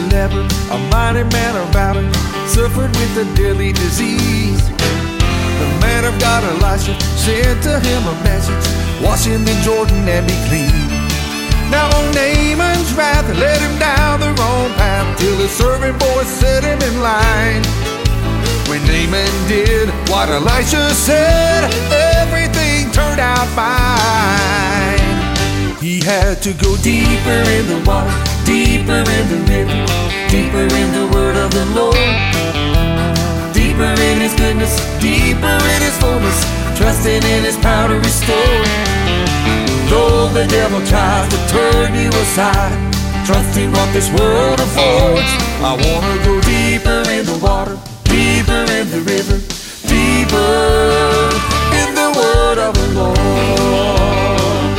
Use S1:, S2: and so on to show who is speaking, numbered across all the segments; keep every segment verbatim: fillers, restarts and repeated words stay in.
S1: leper, a mighty man about it, suffered with a deadly disease. The man of God, Elisha, sent to him a message, wash in the Jordan and be clean. Now on Naaman's wrath led him down the wrong path, till his servant boy set him in line. When Naaman did what Elisha said, everything turned out fine. He had to go deeper in the water, deeper in the river, deeper in the word of the Lord, deeper in his goodness, deeper in his fullness, trusting in his power to restore. Though the devil tries to turn you aside, trusting what this world affords, I wanna go deeper in the water, deeper in the river, deeper in the word of the Lord.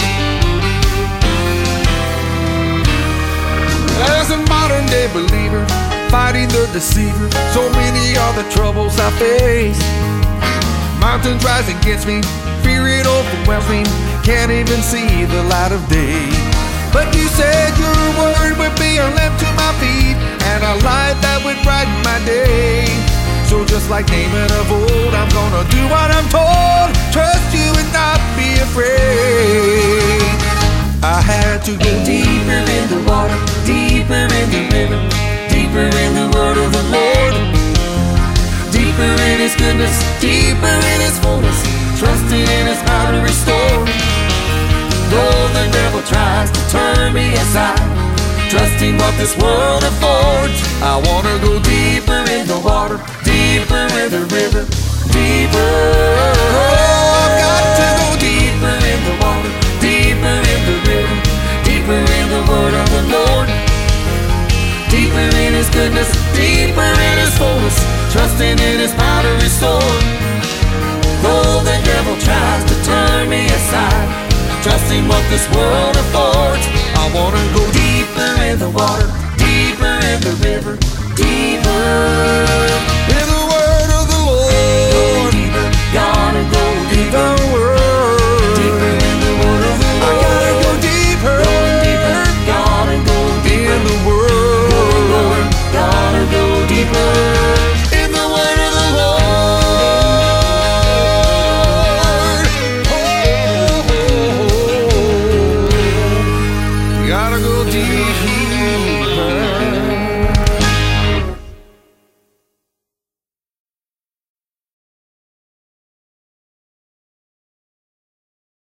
S1: As a modern day believer, fighting the deceiver, so many are the troubles I face. Mountains rise against me, fear it overwhelms me, can't even see the light of day. But you said your word would be a lamp to my feet and a light that would brighten my day. So just like Naaman of old, I'm gonna do what I'm told, trust you and not be afraid. I had to go deeper in the water, deeper in the river, deeper in the word of the Lord, deeper in his goodness, deeper in his fullness, trusting in his power to restore. Though the devil tries to turn me aside, trusting what this world affords, I wanna go deeper in the water, deeper in the river, deeper. Oh, I've got to go deeper in the water, deeper in the river, deeper in the word of the Lord, deeper in his goodness, deeper in his fullness, trusting in his power to restore. Though the devil tries to turn me aside, trusting what this world affords, I wanna go deeper in the water, deeper in the river, deeper.